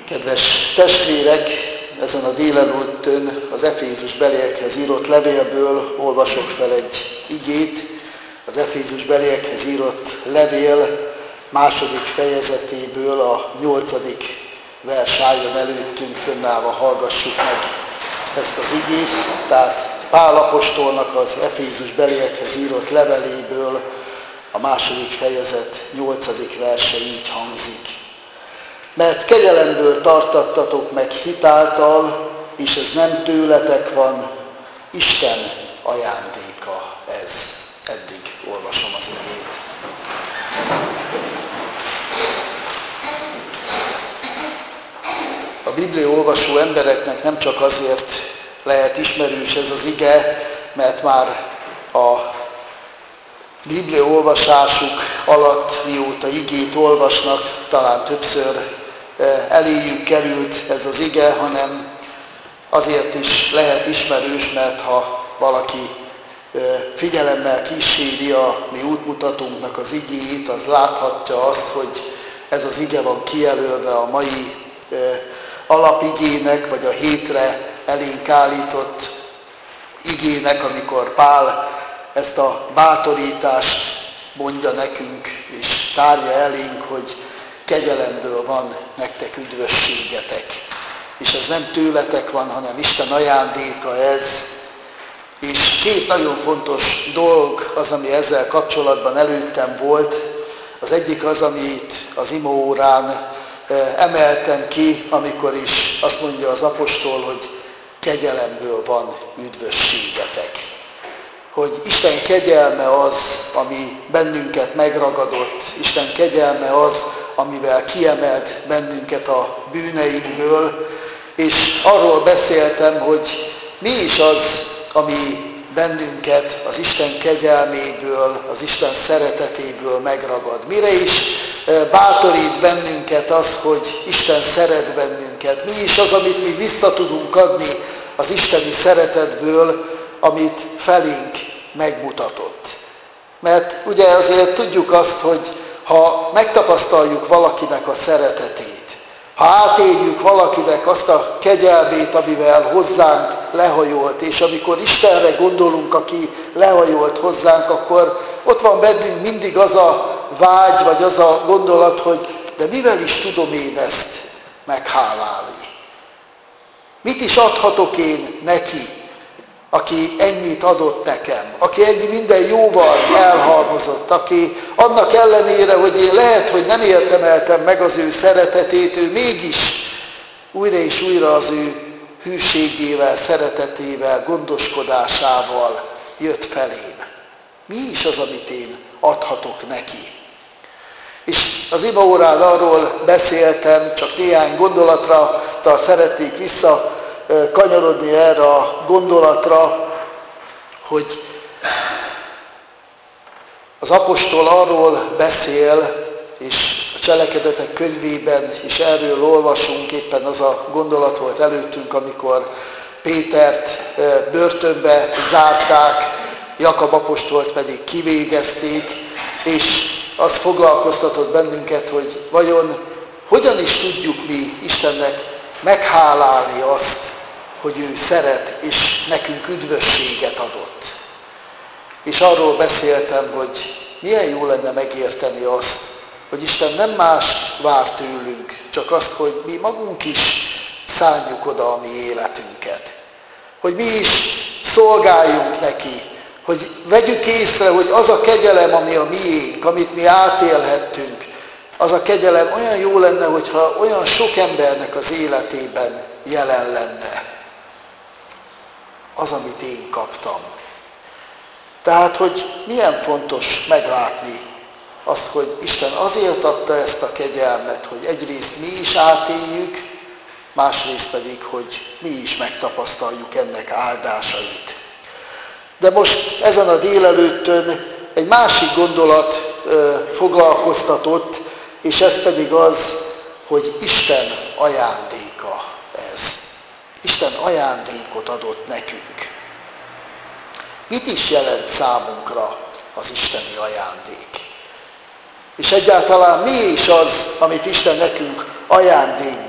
Kedves testvérek, ezen a délelőttön az Efézusbeliekhez írott levélből olvasok fel egy igét. Az Efézusbeliekhez írott levél második fejezetéből a 8. vers álljon előttünk, fönnállva hallgassuk meg ezt az igét. Tehát Pál apostolnak az Efézusbeliekhez írott leveléből a második fejezet 8. verse így hangzik. Mert kegyelemből tartattatok meg hitáltal, és ez nem tőletek van, Isten ajándéka ez. Eddig olvasom az igét. A bibliaolvasó embereknek nem csak azért lehet ismerős ez az ige, mert már a bibliaolvasásuk alatt, mióta igét olvasnak, talán többször eléjük került ez az ige, hanem azért is lehet ismerős, mert ha valaki figyelemmel kíséri a mi útmutatónknak az igéjét, az láthatja azt, hogy ez az ige van kijelölve a mai alapigének, vagy a hétre elénk állított igének, amikor Pál ezt a bátorítást mondja nekünk, és tárja elénk, hogy kegyelemből van nektek üdvösségetek. És ez nem tőletek van, hanem Isten ajándéka ez. És két nagyon fontos dolog az, ami ezzel kapcsolatban előttem volt. Az egyik az, amit az imaórán emeltem ki, amikor is azt mondja az apostol, hogy kegyelemből van üdvösségetek. Hogy Isten kegyelme az, ami bennünket megragadott, Isten kegyelme az, amivel kiemelt bennünket a bűneinkből, és arról beszéltem, hogy mi is az, ami bennünket az Isten kegyelméből, az Isten szeretetéből megragad. Mire is bátorít bennünket az, hogy Isten szeret bennünket. Mi is az, amit mi vissza tudunk adni az isteni szeretetből, amit felénk megmutatott. Mert ugye azért tudjuk azt, hogy ha megtapasztaljuk valakinek a szeretetét, ha átéljük valakinek azt a kegyelmét, amivel hozzánk lehajolt, és amikor Istenre gondolunk, aki lehajolt hozzánk, akkor ott van bennünk mindig az a vágy, vagy az a gondolat, hogy de mivel is tudom én ezt meghálálni? Mit is adhatok én neki, aki ennyit adott nekem, aki ennyi minden jóval elhalmozott, aki annak ellenére, hogy én lehet, hogy nem értemeltem meg az ő szeretetét, ő mégis újra és újra az ő hűségével, szeretetével, gondoskodásával jött felém. Mi is az, amit én adhatok neki? És az imaórán arról beszéltem, csak néhány gondolatra szeretnék visszakanyarodni erre a gondolatra, hogy az apostol arról beszél, és a Cselekedetek könyvében is erről olvasunk, éppen az a gondolat volt előttünk, amikor Pétert börtönbe zárták, Jakab apostolt pedig kivégezték, és az foglalkoztatott bennünket, hogy vajon hogyan is tudjuk mi Istennek meghálálni azt, hogy ő szeret, és nekünk üdvösséget adott. És arról beszéltem, hogy milyen jó lenne megérteni azt, hogy Isten nem mást vár tőlünk, csak azt, hogy mi magunk is szánjuk oda a mi életünket. Hogy mi is szolgáljunk neki, hogy vegyük észre, hogy az a kegyelem, ami a miénk, amit mi átélhettünk, az a kegyelem olyan jó lenne, hogyha olyan sok embernek az életében jelen lenne. Az, amit én kaptam. Tehát, hogy milyen fontos meglátni azt, hogy Isten azért adta ezt a kegyelmet, hogy egyrészt mi is átéljük, másrészt pedig, hogy mi is megtapasztaljuk ennek áldásait. De most ezen a délelőttön egy másik gondolat foglalkoztatott, és ez pedig az, hogy Isten ajándéka ez. Isten ajándékot adott nekünk. Mit is jelent számunkra az isteni ajándék? És egyáltalán mi is az, amit Isten nekünk ajándékba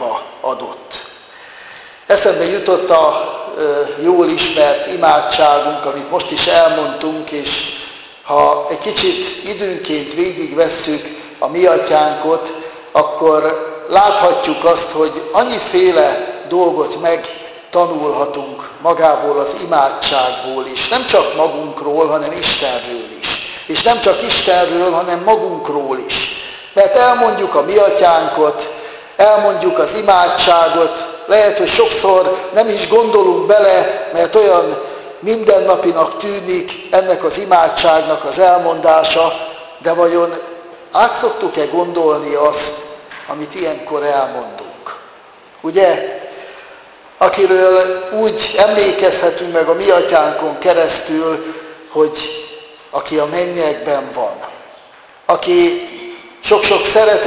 adott. Eszembe jutott a jól ismert imádságunk, amit most is elmondtunk, és ha egy kicsit időnként végigvesszük a mi atyánkot, akkor láthatjuk azt, hogy annyiféle dolgot megtanulhatunk magából az imádságból is. Nem csak magunkról, hanem Istenről is. És nem csak Istenről, hanem magunkról is. Mert elmondjuk a mi atyánkot, elmondjuk az imádságot, lehet, hogy sokszor nem is gondolunk bele, mert olyan mindennapinak tűnik ennek az imádságnak az elmondása, de vajon át szoktuk-e gondolni azt, amit ilyenkor elmondunk? Ugye, akiről úgy emlékezhetünk meg a mi atyánkon keresztül, hogy aki a mennyekben van, aki sok-sok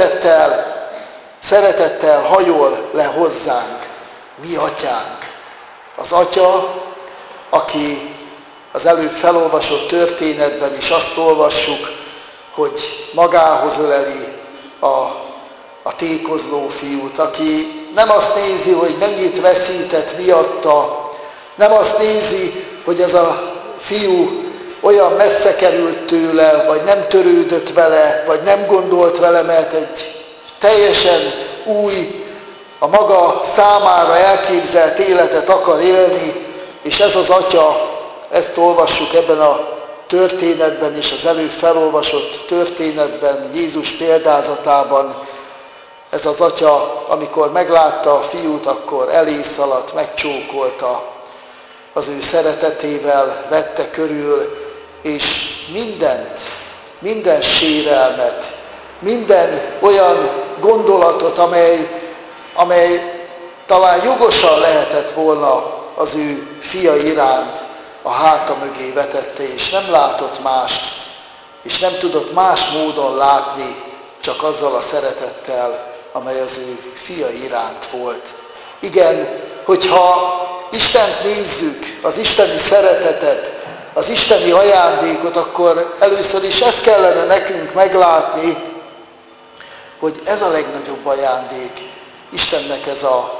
szeretettel hajol le hozzánk, mi atyánk. Az atya, aki az előbb felolvasott történetben is azt olvassuk, hogy magához öleli a tékozló fiút, aki nem azt nézi, hogy mennyit veszített miatta, nem azt nézi, hogy ez a fiú olyan messze került tőle, vagy nem törődött vele, vagy nem gondolt vele, mert egy teljesen új, a maga számára elképzelt életet akar élni, és ez az atya, ezt olvassuk ebben a történetben is, az előbb felolvasott történetben, Jézus példázatában. Ez az atya, amikor meglátta a fiút, akkor elé szaladt, megcsókolta, az ő szeretetével vette körül, és minden sérelmet, minden olyan gondolatot, amely talán jogosan lehetett volna az ő fia iránt, a háta mögé vetette, és nem látott mást, és nem tudott más módon látni, csak azzal a szeretettel, amely az ő fia iránt volt. Igen, hogyha Istent nézzük, az isteni szeretetet, az isteni ajándékot, akkor először is ezt kellene nekünk meglátni, hogy ez a legnagyobb ajándék. Istennek ez a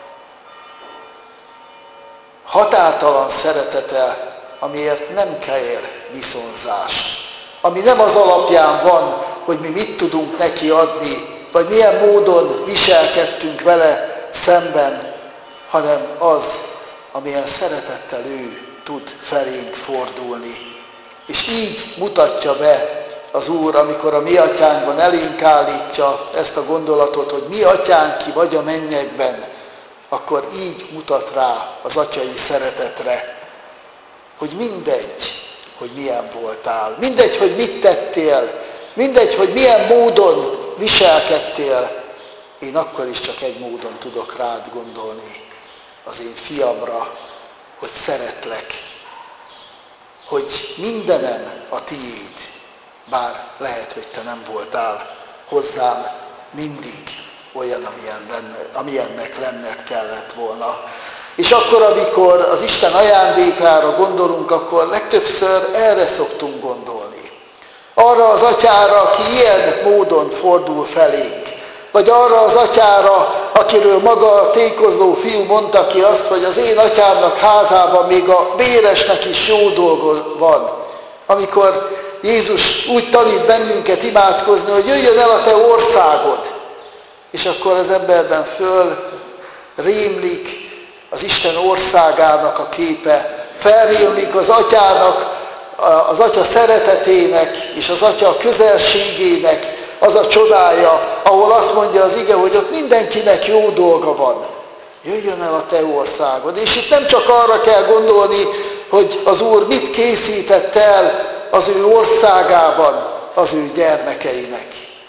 határtalan szeretete, amiért nem kér viszonzást. Ami nem az alapján van, hogy mi mit tudunk neki adni, vagy milyen módon viselkedtünk vele szemben, hanem az, amilyen szeretettel ő tud felénk fordulni. És így mutatja be az Úr, amikor a mi atyánkban elénk állítja ezt a gondolatot, hogy mi atyánk ki vagy a mennyekben, akkor így mutat rá az atyai szeretetre, hogy mindegy, hogy milyen voltál, mindegy, hogy mit tettél, mindegy, hogy milyen módon viselkedtél, én akkor is csak egy módon tudok rád gondolni, az én fiamra, hogy szeretlek, hogy mindenem a tiéd, bár lehet, hogy te nem voltál hozzám mindig olyan, amilyennek lenned kellett volna. És akkor, amikor az Isten ajándékára gondolunk, akkor legtöbbször erre szoktunk gondolni. Arra az atyára, aki ilyen módon fordul felénk. Vagy arra az atyára, akiről maga a tékozló fiú mondta ki azt, hogy az én atyámnak házában még a véresnek is jó dolga van. Amikor Jézus úgy tanít bennünket imádkozni, hogy jöjjön el a te országod. És akkor az emberben fölrémlik az Isten országának a képe, felrémlik az atyának, az atya szeretetének és az atya közelségének az a csodája, ahol azt mondja az ige, hogy ott mindenkinek jó dolga van. Jöjjön el a te országod. És itt nem csak arra kell gondolni, hogy az Úr mit készített el az ő országában az ő gyermekeinek.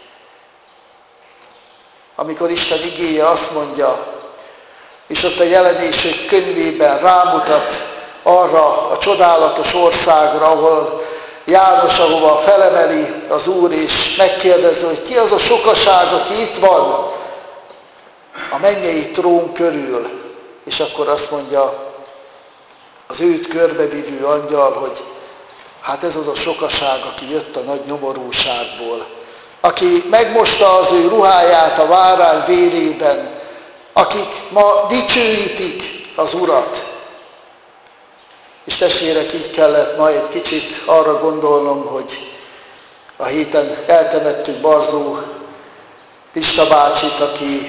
Amikor Isten igéje azt mondja, és ott a Jelenések könyvében rámutat arra a csodálatos országra, ahol János, ahova felemeli az Úr, és megkérdezi, hogy ki az a sokaság, aki itt van a mennyei trón körül. És akkor azt mondja az őt körbevívő angyal, hogy hát ez az a sokaság, aki jött a nagy nyomorúságból, aki megmosta az ő ruháját a bárány vérében, akik ma dicsőítik az Urat. És testvérek, így kellett ma egy kicsit arra gondolnom, hogy a héten eltemettük Barzó Pista bácsit,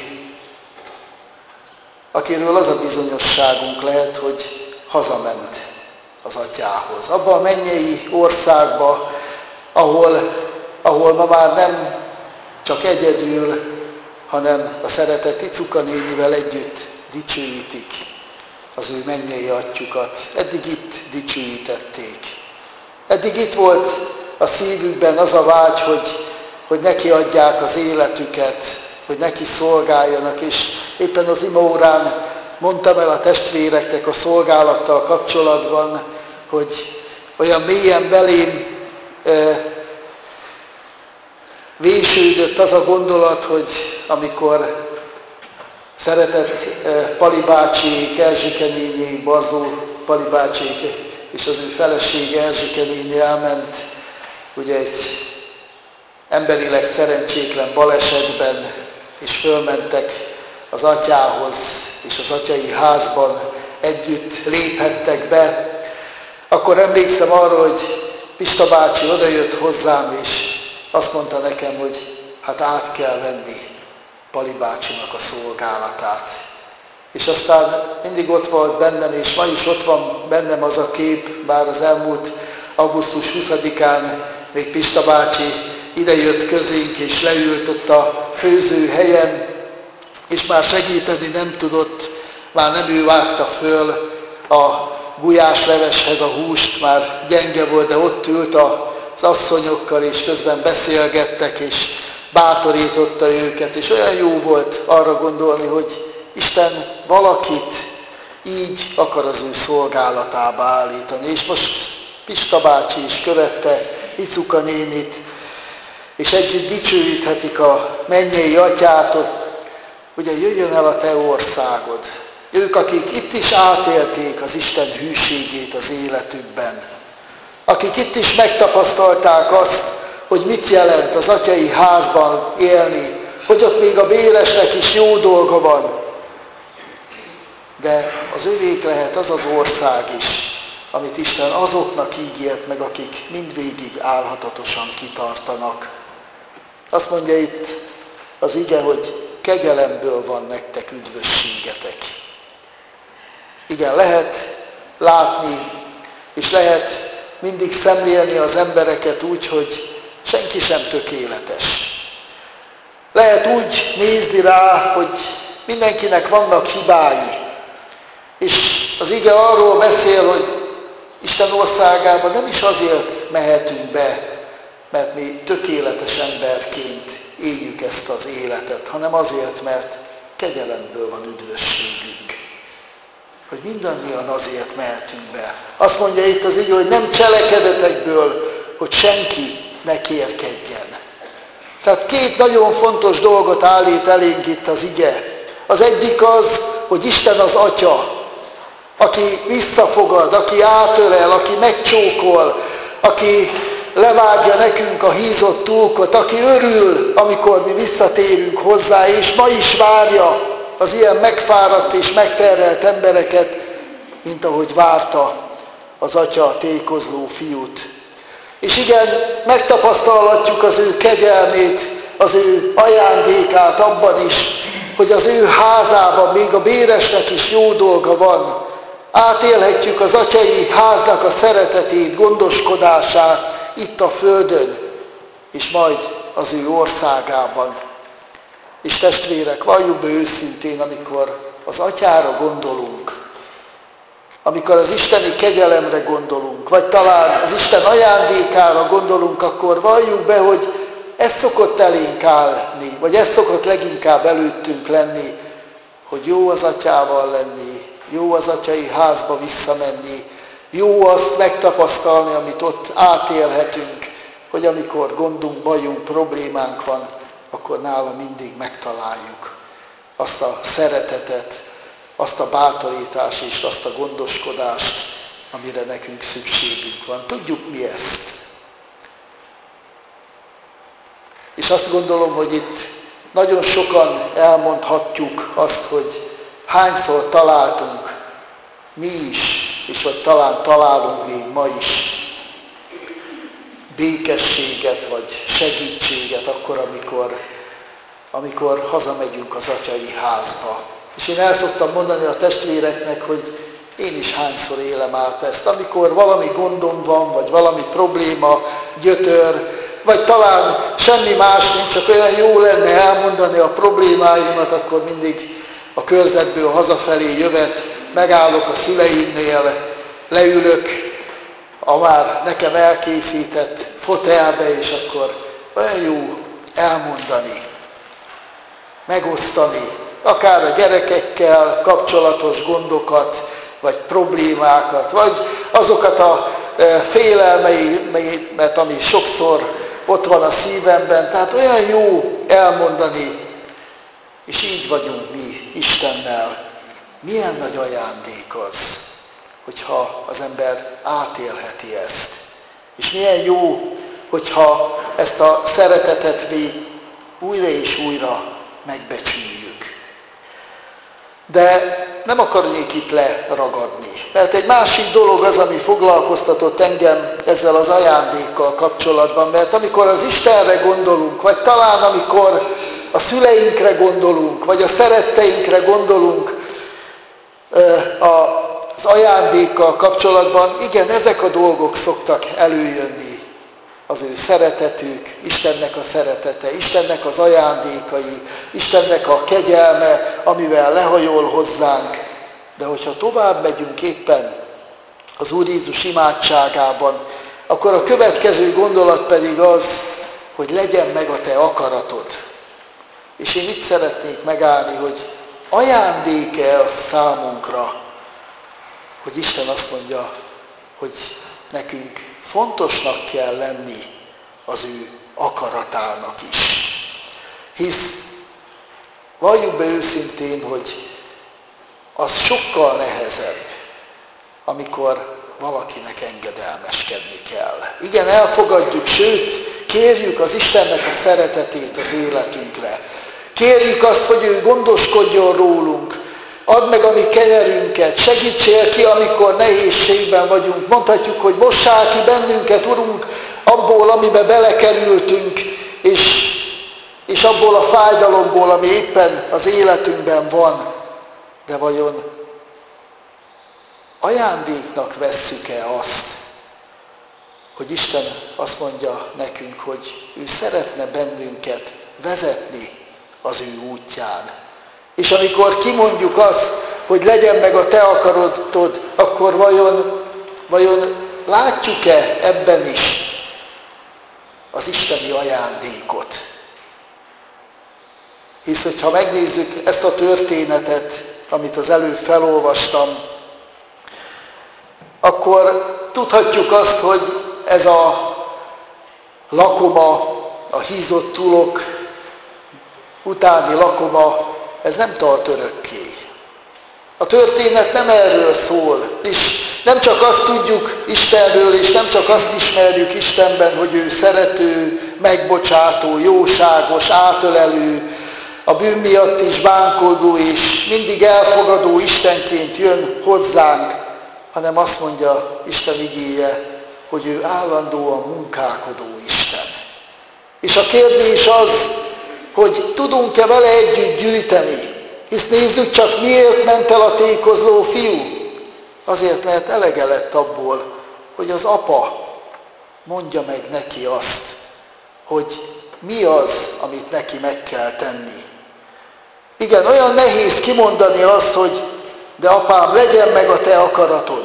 akiről az a bizonyosságunk lehet, hogy hazament az atyához. Abba a mennyei országba, ahol ma már nem csak egyedül, hanem a szeretett Icuka nénivel együtt dicsőítik az ő mennyei atyukat. Eddig itt dicsőítették. Eddig itt volt a szívükben az a vágy, hogy neki adják az életüket, hogy neki szolgáljanak, és éppen az imaórán mondtam el a testvéreknek a szolgálattal kapcsolatban, hogy olyan mélyen belém vésődött az a gondolat, hogy amikor szeretett Pali bácsi, Erzsike néni, Barzó Pali bácsi és az ő felesége Erzsike néni elment, ugye egy emberileg szerencsétlen balesetben, és fölmentek az atyához, és az atyai házban együtt léphettek be, akkor emlékszem arra, hogy Pista bácsi odajött hozzám, és azt mondta nekem, hogy hát át kell venni Pali bácsinak a szolgálatát. És aztán mindig ott volt bennem, és ma is ott van bennem az a kép, bár az elmúlt augusztus 20-án még Pista bácsi idejött közénk, és leült ott a főzőhelyen, és már segíteni nem tudott, már nem ő vágta föl a gulyásleveshez a húst, már gyenge volt, de ott ült az asszonyokkal, és közben beszélgettek, és bátorította őket, és olyan jó volt arra gondolni, hogy Isten valakit így akar az ő szolgálatába állítani. És most Pista bácsi is követte Icuka nénit, és együtt dicsőíthetik a mennyei atyát, hogy ugye jöjjön el a te országod. Ők, akik itt is átélték az Isten hűségét az életükben, akik itt is megtapasztalták azt, hogy mit jelent az atyai házban élni, hogy ott még a béresnek is jó dolga van. De az övék lehet az az ország is, amit Isten azoknak ígért meg, akik mindvégig álhatatosan kitartanak. Azt mondja itt az ige, hogy kegyelemből van nektek üdvösségetek. Igen, lehet látni, és lehet mindig szemlélni az embereket úgy, hogy senki sem tökéletes. Lehet úgy nézni rá, hogy mindenkinek vannak hibái. És az ige arról beszél, hogy Isten országába nem is azért mehetünk be, mert mi tökéletes emberként éljük ezt az életet, hanem azért, mert kegyelemből van üdvösségünk. Hogy mindannyian azért mehetünk be. Azt mondja itt az ige, hogy nem cselekedetekből, hogy senki ne kérkedjen. Tehát két nagyon fontos dolgot állít elénk itt az ige. Az egyik az, hogy Isten az Atya, aki visszafogad, aki átölel, aki megcsókol, aki levágja nekünk a hízott túlkot, aki örül, amikor mi visszatérünk hozzá, és ma is várja az ilyen megfáradt és megterhelt embereket, mint ahogy várta az Atya a tékozló fiút. És igen, megtapasztalhatjuk az ő kegyelmét, az ő ajándékát abban is, hogy az ő házában még a béresnek is jó dolga van. Átélhetjük az atyai háznak a szeretetét, gondoskodását itt a földön, és majd az ő országában. És testvérek, valljuk be őszintén, amikor az atyára gondolunk, amikor az isteni kegyelemre gondolunk, vagy talán az Isten ajándékára gondolunk, akkor valljuk be, hogy ez szokott elénk állni, vagy ez szokott leginkább előttünk lenni, hogy jó az atyával lenni, jó az atyai házba visszamenni, jó azt megtapasztalni, amit ott átélhetünk, hogy amikor gondunk, bajunk, problémánk van, akkor nála mindig megtaláljuk azt a szeretetet, azt a bátorítást és azt a gondoskodást, amire nekünk szükségünk van. Tudjuk mi ezt. És azt gondolom, hogy itt Nagyon sokan elmondhatjuk azt, hogy hányszor találtunk mi is, és vagy talán találunk még ma is békességet, vagy segítséget akkor, amikor hazamegyünk az atyai házba. És én el szoktam mondani a testvéreknek, hogy én is hányszor élem át ezt. Amikor valami gondom van, vagy valami probléma, gyötör, vagy talán semmi más nincs, csak olyan jó lenne elmondani a problémáimat, akkor mindig a körzetből hazafelé jövet, megállok a szüleimnél, leülök a már nekem elkészített fotelbe, és akkor olyan jó elmondani, megosztani, akár a gyerekekkel kapcsolatos gondokat, vagy problémákat, vagy azokat a félelmeimet, ami sokszor ott van a szívemben. Tehát olyan jó elmondani, és így vagyunk mi Istennel. Milyen nagy ajándék az, hogyha az ember átélheti ezt. És milyen jó, hogyha ezt a szeretetet mi újra és újra megbecsüljük. De nem akarnék itt leragadni. Mert egy másik dolog az, ami foglalkoztatott engem ezzel az ajándékkal kapcsolatban, mert amikor az Istenre gondolunk, vagy talán amikor a szüleinkre gondolunk, vagy a szeretteinkre gondolunk az ajándékkal kapcsolatban, igen, ezek a dolgok szoktak előjönni. Az ő szeretetük, Istennek a szeretete, Istennek az ajándékai, Istennek a kegyelme, amivel lehajol hozzánk. De hogyha tovább megyünk éppen az Úr Jézus imádságában, akkor a következő gondolat pedig az, hogy legyen meg a te akaratod. És én itt szeretnék megállni, hogy ajándék-e az számunkra, hogy Isten azt mondja, hogy nekünk fontosnak kell lenni az ő akaratának is. Hisz valljuk be őszintén, hogy az sokkal nehezebb, amikor valakinek engedelmeskedni kell. Igen, elfogadjuk, sőt, kérjük az Istennek a szeretetét az életünkre. Kérjük azt, hogy ő gondoskodjon rólunk, add meg a mi kenyerünket, segítsél ki, amikor nehézségben vagyunk. Mondhatjuk, hogy mossál ki bennünket, Urunk, abból, amiben belekerültünk, és abból a fájdalomból, ami éppen az életünkben van. De vajon ajándéknak vesszük-e azt, hogy Isten azt mondja nekünk, hogy ő szeretne bennünket vezetni az ő útján. És amikor kimondjuk azt, hogy legyen meg a te akaratod, akkor vajon látjuk-e ebben is az isteni ajándékot? Hisz, hogyha megnézzük ezt a történetet, amit az előbb felolvastam, akkor tudhatjuk azt, hogy ez a lakoma, a hízott tulok utáni lakoma, ez nem tart örökké. A történet nem erről szól, és nem csak azt tudjuk Istenről, és nem csak azt ismerjük Istenben, hogy ő szerető, megbocsátó, jóságos, átölelő, a bűn miatt is bánkodó, és mindig elfogadó Istenként jön hozzánk, hanem azt mondja Isten igéje, hogy ő állandóan munkálkodó Isten. És a kérdés az, hogy tudunk-e vele együtt gyűjteni. Hisz nézzük csak, miért ment el a tékozló fiú. Azért, mert elege lett abból, hogy az apa mondja meg neki azt, hogy mi az, amit neki meg kell tenni. Igen, olyan nehéz kimondani azt, hogy de apám, legyen meg a te akaratod.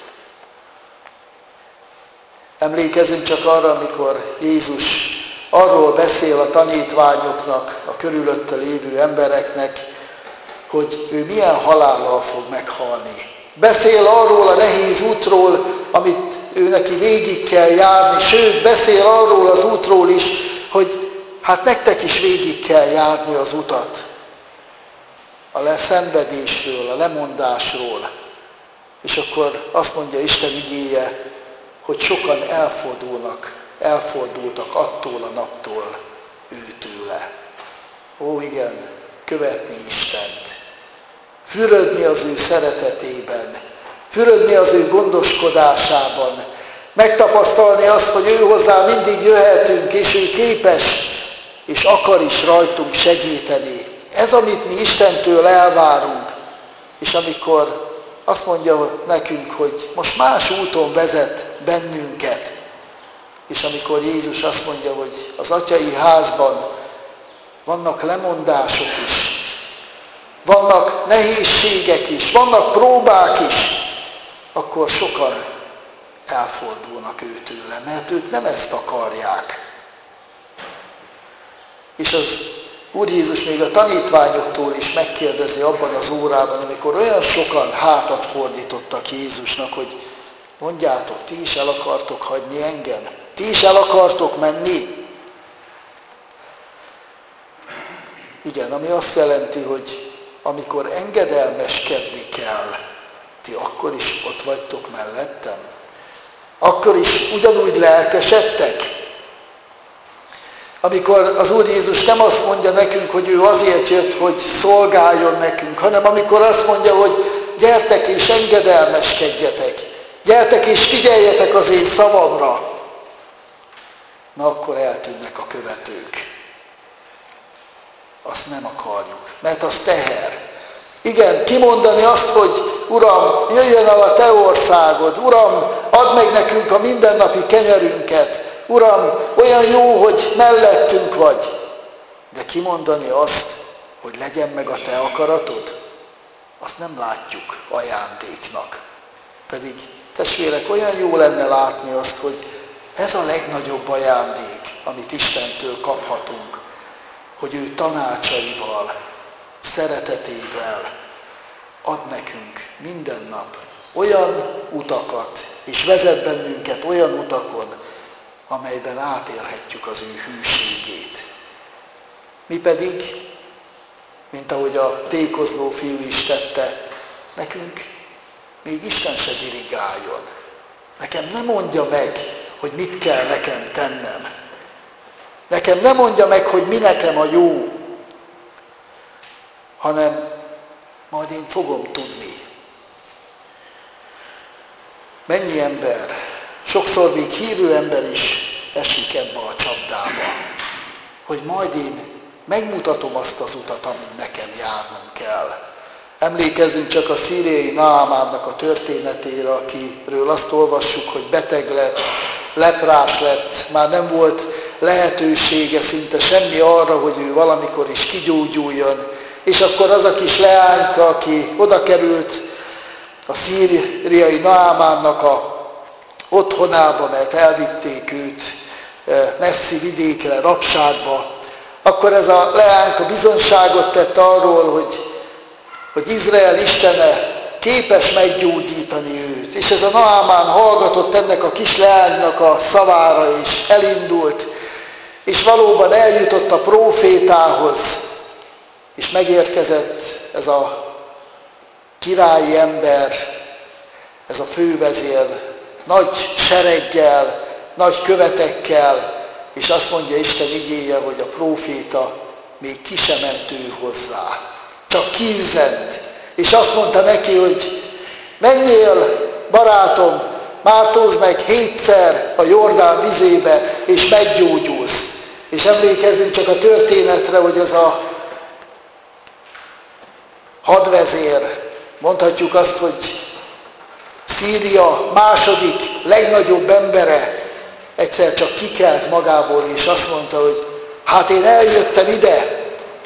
Emlékezzünk csak arra, amikor Jézus arról beszél a tanítványoknak, a körülötte lévő embereknek, hogy ő milyen halállal fog meghalni. Beszél arról a nehéz útról, amit ő neki végig kell járni, sőt, beszél arról az útról is, hogy hát nektek is végig kell járni az utat. A leszenvedésről, a lemondásról. És akkor azt mondja Isten igéje, hogy sokan elfordultak attól a naptól őtőle. Ó igen, követni Istent. Fürödni az ő szeretetében. Fürödni az ő gondoskodásában. Megtapasztalni azt, hogy ő hozzá mindig jöhetünk, és ő képes, és akar is rajtunk segíteni. Ez, amit mi Istentől elvárunk. És amikor azt mondja nekünk, hogy most más úton vezet bennünket, és amikor Jézus azt mondja, hogy az atyai házban vannak lemondások is, vannak nehézségek is, vannak próbák is, akkor sokan elfordulnak őtőle, mert ők nem ezt akarják. És az Úr Jézus még a tanítványoktól is megkérdezi abban az órában, amikor olyan sokan hátat fordítottak Jézusnak, hogy mondjátok, ti is el akartok hagyni engem? Ti is el akartok menni? Igen, ami azt jelenti, hogy amikor engedelmeskedni kell, ti akkor is ott vagytok mellettem? Akkor is ugyanúgy lelkesedtek? Amikor az Úr Jézus nem azt mondja nekünk, hogy ő azért jött, hogy szolgáljon nekünk, hanem amikor azt mondja, hogy gyertek és engedelmeskedjetek, gyertek és figyeljetek az én szavamra, na akkor eltűnnek a követők. Azt nem akarjuk, mert az teher. Igen, kimondani azt, hogy Uram, jöjjön el a Te országod, Uram, add meg nekünk a mindennapi kenyerünket, Uram, olyan jó, hogy mellettünk vagy. De kimondani azt, hogy legyen meg a Te akaratod, azt nem látjuk ajándéknak. Pedig, testvérek, olyan jó lenne látni azt, hogy ez a legnagyobb ajándék, amit Istentől kaphatunk, hogy ő tanácsaival, szeretetével ad nekünk minden nap olyan utakat, és vezet bennünket olyan utakon, amelyben átélhetjük az ő hűségét. Mi pedig, mint ahogy a tékozló fiú is tette, nekünk még Isten se dirigáljon. Nekem nem mondja meg, hogy mit kell nekem tennem. Nekem nem mondja meg, hogy mi nekem a jó, hanem majd én fogom tudni. Mennyi ember, sokszor még hívő ember is esik ebbe a csapdába, hogy majd én megmutatom azt az utat, amin nekem járnom kell. Emlékezzünk csak a szíriai Naamánnak a történetére, akiről azt olvassuk, hogy beteg lett, leprás lett, már nem volt lehetősége szinte semmi arra, hogy ő valamikor is kigyógyuljon. És akkor az a kis leányka, aki oda került a szíriai Naamánnak a otthonába, mert elvitték őt messzi vidékre, rabságba, akkor ez a leányka bizonyságot tett arról, hogy Izrael istene képes meggyógyítani őt. És ez a Naamán hallgatott ennek a kis leánynak a szavára, és elindult, és valóban eljutott a prófétához, és megérkezett ez a királyi ember, ez a fővezér, nagy sereggel, nagy követekkel, és azt mondja Isten igéje, hogy a próféta még ki sem ment ő hozzá. Csak kiüzent, és azt mondta neki, hogy menjél, barátom, mártózz meg 7-szer a Jordán vizébe, és meggyógyulsz. És emlékezzünk csak a történetre, hogy ez a hadvezér, mondhatjuk azt, hogy Szíria második legnagyobb embere, egyszer csak kikelt magából, és azt mondta, hogy hát én eljöttem ide,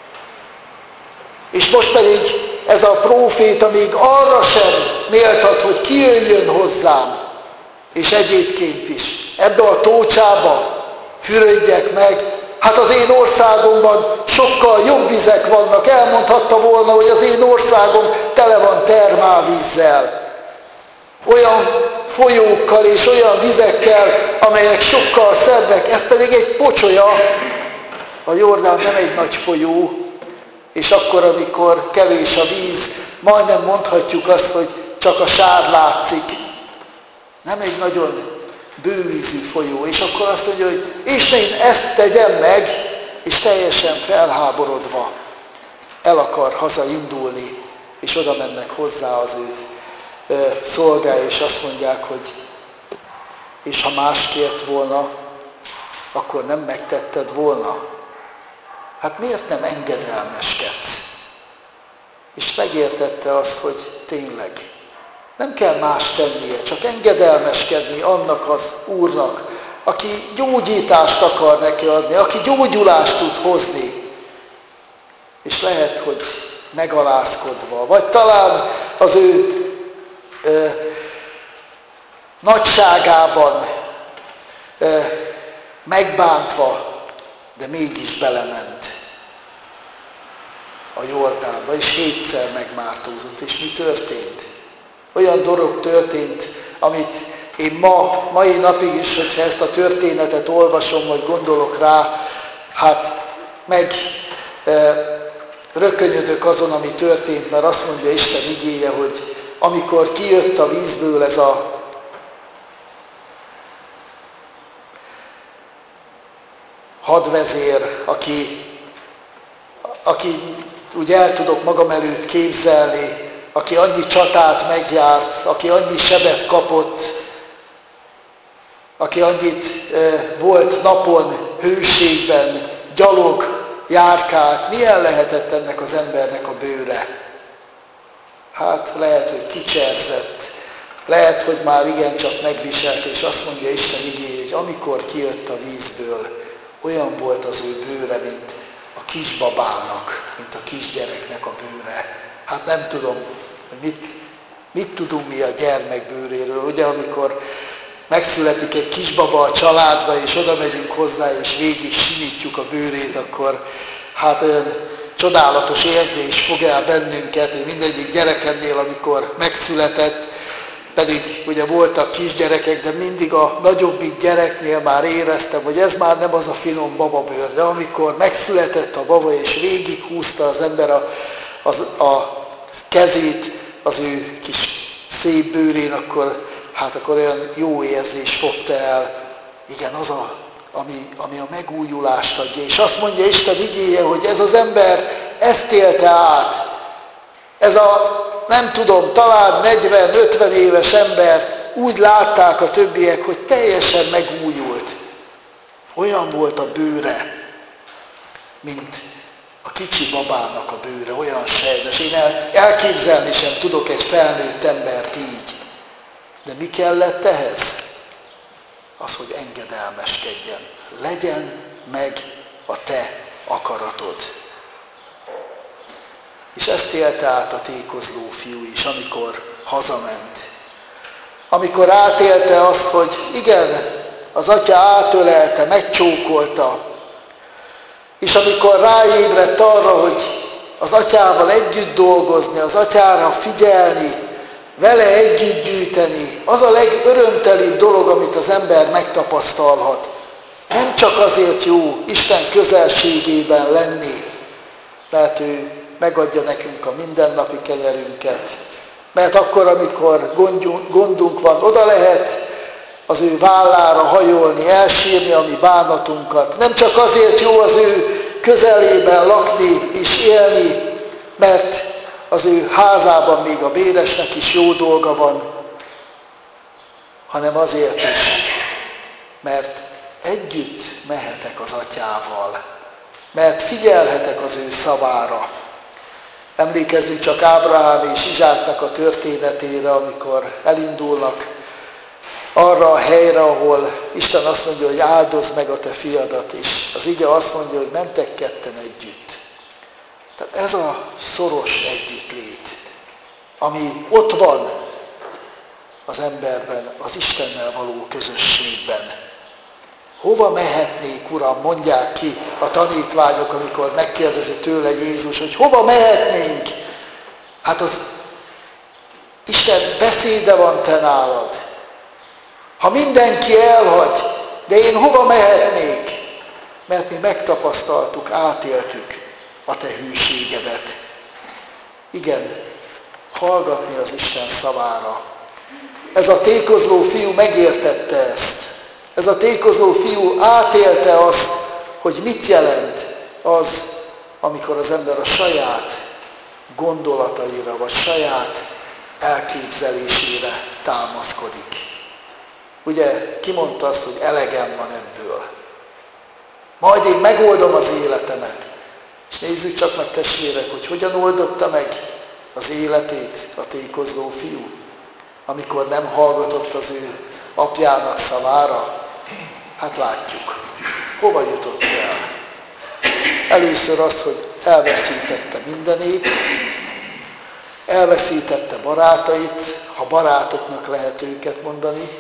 és most pedig ez a próféta még arra sem méltat, hogy kijöjjön hozzám, és egyébként is ebbe a tócsába fürödjek meg. Hát az én országomban sokkal jobb vizek vannak, elmondhatta volna, hogy az én országom tele van termálvízzel. Olyan folyókkal és olyan vizekkel, amelyek sokkal szebbek, ez pedig egy pocsolya. A Jordán nem egy nagy folyó, és akkor, amikor kevés a víz, majdnem mondhatjuk azt, hogy csak a sár látszik. Nem egy nagyon bővízű folyó, és akkor azt mondja, hogy és én ezt tegyem meg, és teljesen felháborodva el akar hazaindulni, és oda mennek hozzá az őt szolgái, és azt mondják, hogy és ha más kért volna, akkor nem megtetted volna. Hát miért nem engedelmeskedsz? És megértette azt, hogy tényleg nem kell más tennie, csak engedelmeskedni annak az Úrnak, aki gyógyítást akar neki adni, aki gyógyulást tud hozni. És lehet, hogy megalázkodva, vagy talán az ő nagyságában megbántva, de mégis belement a Jordánba, és 7-szer megmártózott. És mi történt? Olyan dolog történt, amit én mai napig is, hogyha ezt a történetet olvasom, vagy gondolok rá, hát rökönyödök azon, ami történt, mert azt mondja Isten igéje, hogy amikor kijött a vízből ez a hadvezér, aki úgy el tudok magam előtt képzelni, aki annyi csatát megjárt, aki annyi sebet kapott, aki annyit volt napon, hőségben, gyalog, járkált, milyen lehetett ennek az embernek a bőre? Hát lehet, hogy kicserzett, lehet, hogy már igencsak megviselt, és azt mondja Isten igéje, hogy amikor kijött a vízből, olyan volt az ő bőre, mint a kisbabának, mint a kisgyereknek a bőre. Hát nem tudom, hogy mit tudunk mi a gyermek bőréről. Ugye, amikor megszületik egy kisbaba a családba, és oda megyünk hozzá, és végig simítjuk a bőrét, akkor hát olyan csodálatos érzés fog el bennünket. Én mindegyik gyerekemnél, amikor megszületett, pedig ugye voltak kisgyerekek, de mindig a nagyobbik gyereknél már éreztem, hogy ez már nem az a finom bababőr, de amikor megszületett a baba, és végighúzta az ember a kezét az ő kis szép bőrén, akkor olyan jó érzés fogta el. Igen, az ami a megújulást adja. És azt mondja Isten igéje, hogy ez az ember ezt élte át. Ez nem tudom, talán 40-50 éves embert úgy látták a többiek, hogy teljesen megújult. Olyan volt a bőre, mint a kicsi babának a bőre, olyan sejmes. Én elképzelni sem tudok egy felnőtt embert így. De mi kellett ehhez? Az, hogy engedelmeskedjen. Legyen meg a te akaratod. És ezt élte át a tékozló fiú is, amikor hazament. Amikor átélte azt, hogy igen, az atya átölelte, megcsókolta, és amikor ráébredt arra, hogy az atyával együtt dolgozni, az atyára figyelni, vele együtt gyűjteni, az a legörömtelibb dolog, amit az ember megtapasztalhat. Nem csak azért jó Isten közelségében lenni, mert ő megadja nekünk a mindennapi kenyerünket. Mert akkor, amikor gondunk van, oda lehet az ő vállára hajolni, elsírni a mi bánatunkat. Nem csak azért jó az ő közelében lakni és élni, mert az ő házában még a béresnek is jó dolga van, hanem azért is, mert együtt mehetek az atyával, mert figyelhetek az ő szavára. Emlékezzünk csak Ábrahám és Izsáknak a történetére, amikor elindulnak arra a helyre, ahol Isten azt mondja, hogy áldozd meg a te fiadat, és az ige azt mondja, hogy mentek ketten együtt. Tehát ez a szoros együttlét, ami ott van az emberben, az Istennel való közösségben. Hova mehetnék, Uram, mondják ki a tanítványok, amikor megkérdezi tőle Jézus, hogy hova mehetnénk? Hát az Isten beszéde van te nálad. Ha mindenki elhagy, de én hova mehetnék? Mert mi megtapasztaltuk, átéltük a te hűségedet. Igen, hallgatni az Isten szavára. Ez a tékozló fiú megértette ezt. Ez a tékozló fiú átélte azt, hogy mit jelent az, amikor az ember a saját gondolataira, vagy saját elképzelésére támaszkodik. Ugye ki mondta azt, hogy elegem van ebből. Majd én megoldom az életemet. És nézzük csak meg, testvérek, hogy hogyan oldotta meg az életét a tékozló fiú, amikor nem hallgatott az ő apjának szavára. Hát látjuk, hova jutott el. Először azt, hogy elveszítette mindenét, elveszítette barátait, ha barátoknak lehet őket mondani,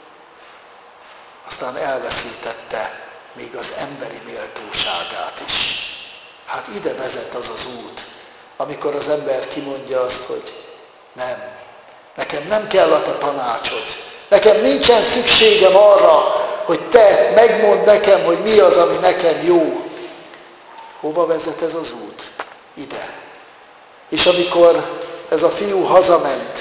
aztán elveszítette még az emberi méltóságát is. Hát ide vezet az az út, amikor az ember kimondja azt, hogy nem, nekem nem kell a te tanácsod, nekem nincsen szükségem arra, hogy te megmondd nekem, hogy mi az, ami nekem jó. Hova vezet ez az út? Ide. És amikor ez a fiú hazament,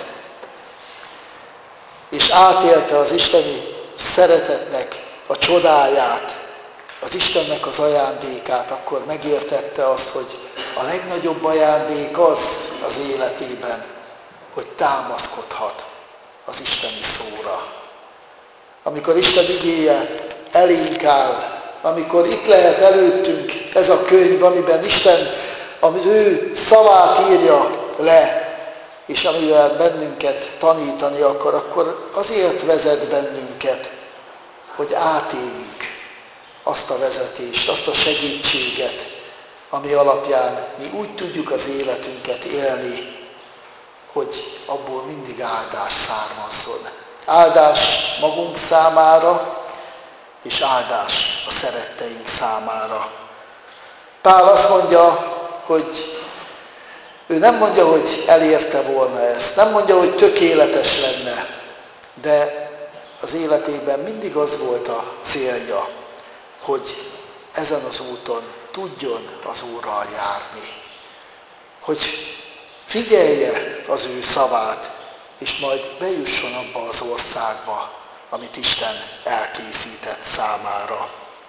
és átélte az isteni szeretetnek a csodáját, az Istennek az ajándékát, akkor megértette azt, hogy a legnagyobb ajándék az életében, hogy támaszkodhat az isteni szóra. Amikor Isten igéje elénk áll, amikor itt lehet előttünk ez a könyv, amiben Isten, amit ő szavát írja le, és amivel bennünket tanítani akar, akkor azért vezet bennünket, hogy átéljük azt a vezetést, azt a segítséget, ami alapján mi úgy tudjuk az életünket élni, hogy abból mindig áldás származzon. Áldás magunk számára, és áldás a szeretteink számára. Pál azt mondja, hogy ő nem mondja, hogy elérte volna ezt, nem mondja, hogy tökéletes lenne, de az életében mindig az volt a célja, hogy ezen az úton tudjon az Úrral járni. Hogy figyelje az ő szavát, és majd bejusson abba az országba, amit Isten elkészített számára.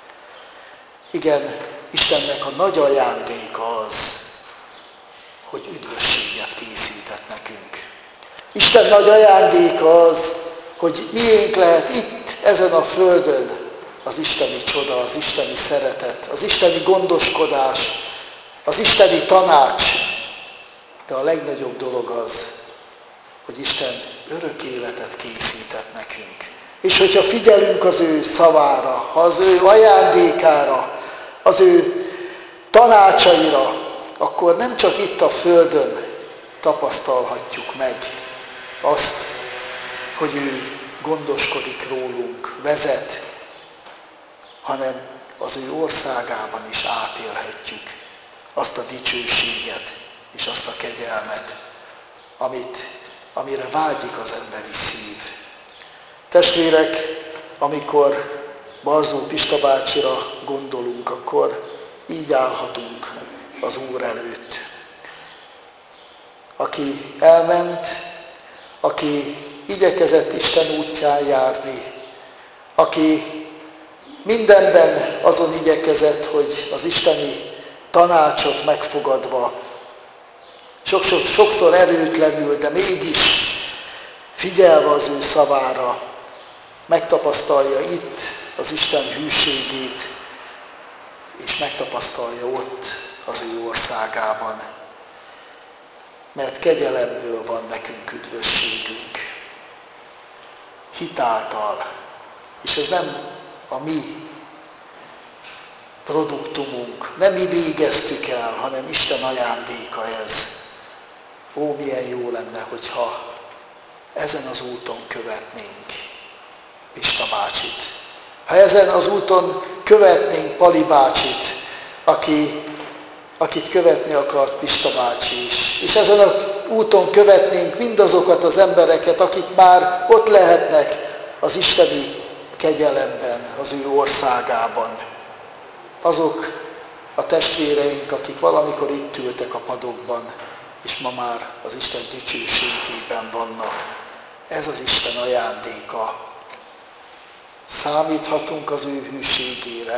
Igen, Istennek a nagy ajándéka az, hogy üdvösséget készített nekünk. Isten nagy ajándéka az, hogy miénk lehet itt, ezen a földön az isteni csoda, az isteni szeretet, az isteni gondoskodás, az isteni tanács. De a legnagyobb dolog az, hogy Isten örök életet készített nekünk. És hogyha figyelünk az ő szavára, az ő ajándékára, az ő tanácsaira, akkor nem csak itt a földön tapasztalhatjuk meg azt, hogy ő gondoskodik rólunk, vezet, hanem az ő országában is átélhetjük azt a dicsőséget és azt a kegyelmet, amire vágyik az emberi szív. Testvérek, amikor Barzó Pista bácsira gondolunk, akkor így állhatunk az Úr előtt. Aki elment, aki igyekezett Isten útján járni, aki mindenben azon igyekezett, hogy az isteni tanácsot megfogadva, sokszor erőtlenül, de mégis figyelve az ő szavára, megtapasztalja itt az Isten hűségét, és megtapasztalja ott az ő országában. Mert kegyelemből van nekünk üdvösségünk. Hitáltal. És ez nem a mi produktumunk, nem mi végeztük el, hanem Isten ajándéka ez. Ó, milyen jó lenne, hogyha ezen az úton követnénk Pista bácsit. Ha ezen az úton követnénk Pali bácsit, akit követni akart Pista bácsi is. És ezen az úton követnénk mindazokat az embereket, akik már ott lehetnek az isteni kegyelemben, az ő országában. Azok a testvéreink, akik valamikor itt ültek a padokban, és ma már az Isten dicsőségében vannak. Ez az Isten ajándéka. Számíthatunk az ő hűségére,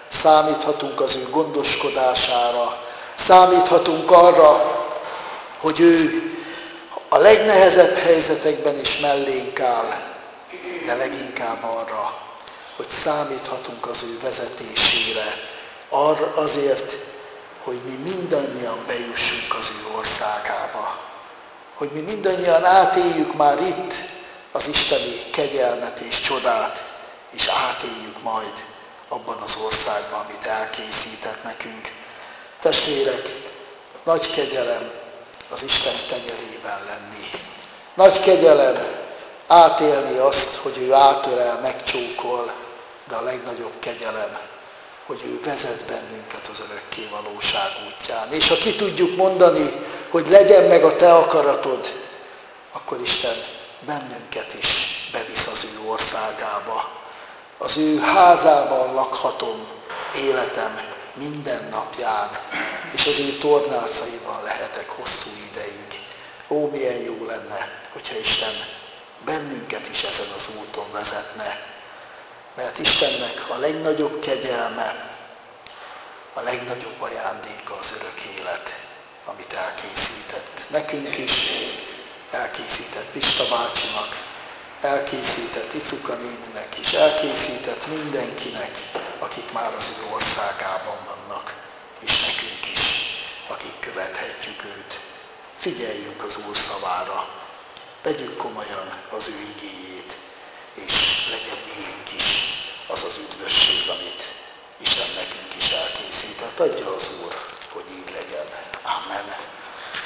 számíthatunk az ő gondoskodására, számíthatunk arra, hogy ő a legnehezebb helyzetekben is mellénk áll, de leginkább arra, hogy számíthatunk az ő vezetésére, arra azért, hogy mi mindannyian bejussunk az ő országába. Hogy mi mindannyian átéljük már itt az isteni kegyelmet és csodát, és átéljük majd abban az országban, amit elkészített nekünk. Testvérek, nagy kegyelem az Isten tenyerében lenni. Nagy kegyelem átélni azt, hogy ő átölel, megcsókol, de a legnagyobb kegyelem, hogy ő vezet bennünket az örökké valóság útján. És ha ki tudjuk mondani, hogy legyen meg a te akaratod, akkor Isten bennünket is bevisz az ő országába. Az ő házában lakhatom életem minden napján, és az ő tornácaiban lehetek hosszú ideig. Ó, milyen jó lenne, hogyha Isten bennünket is ezen az úton vezetne. Mert Istennek a legnagyobb kegyelme, a legnagyobb ajándéka az örök élet, amit elkészített. Nekünk is elkészített Pista bácsinak, elkészített Icuka néninek, és elkészített mindenkinek, akik már az ő országában vannak, és nekünk is, akik követhetjük őt. Figyeljünk az Úr szavára, vegyük komolyan az ő igéjét, és legyen miénk is az az üdvösség, amit Isten nekünk is elkészített. Adja az Úr, hogy így legyen. Amen.